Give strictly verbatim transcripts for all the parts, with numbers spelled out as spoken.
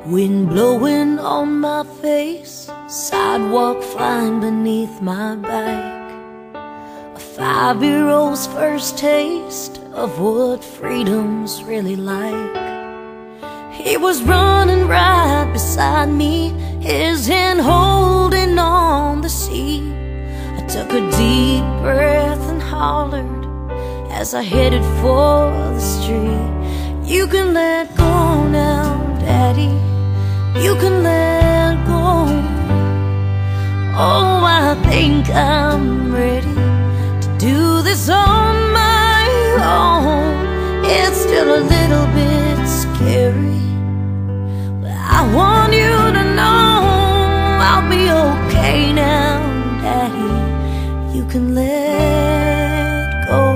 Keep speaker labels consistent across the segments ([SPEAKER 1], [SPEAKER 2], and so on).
[SPEAKER 1] Wind blowing on my face, sidewalk flying beneath my bike. A five-year-old's first taste of what freedom's really like. He was running right beside me, his hand holding on the seat. I took a deep breath and hollered as I headed for the street. You can let go now, Daddy, you can let go. Oh, I think I'm ready to do this on my own. It's still a little bit scary, but I want you to know I'll be okay now, Daddy, you can let go.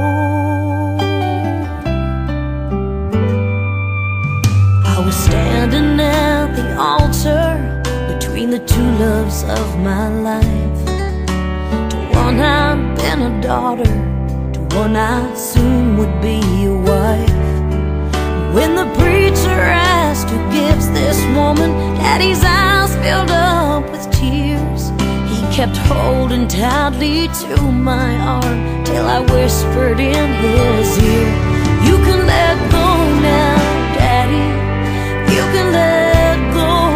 [SPEAKER 1] I was standing at the altar between the two loves of my life. To one I'd been a daughter, to one I soon would be a wife. When the preacher asked who gives this woman, Daddy's eyes filled up with tears. He kept holding tightly to my arm till I whispered in his ear, you can let go now, Daddy, you can let go.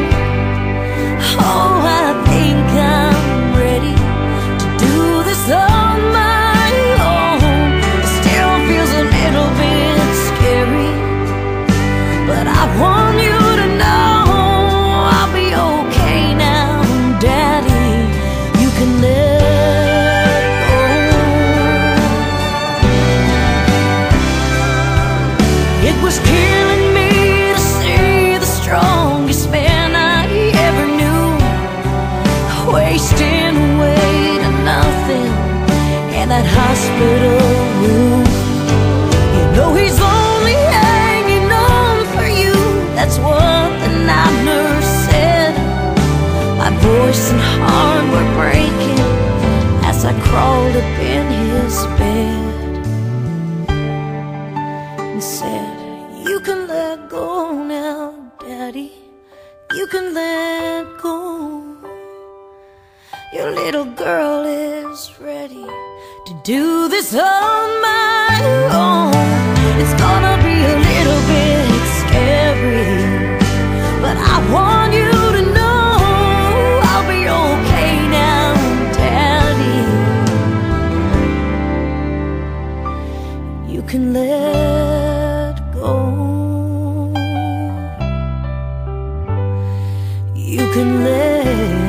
[SPEAKER 1] Oh, I think I'm ready to do this on my own. It still feels a little bit scary, but I want you to know I'll be okay now, Daddy, you can let go. It was killing me to see the strongest man I ever knew wasting away to nothing in that hospital room. You know he's only hanging on for you, that's what the night nurse said. My voice and heart were breaking as I crawled up in his bed and said, you can let go now, Daddy, you can let go. Your little girl is ready to do this on my own. It's gonna be a little bit scary, but I want you to know I'll be okay now, Daddy, you can let go. You can let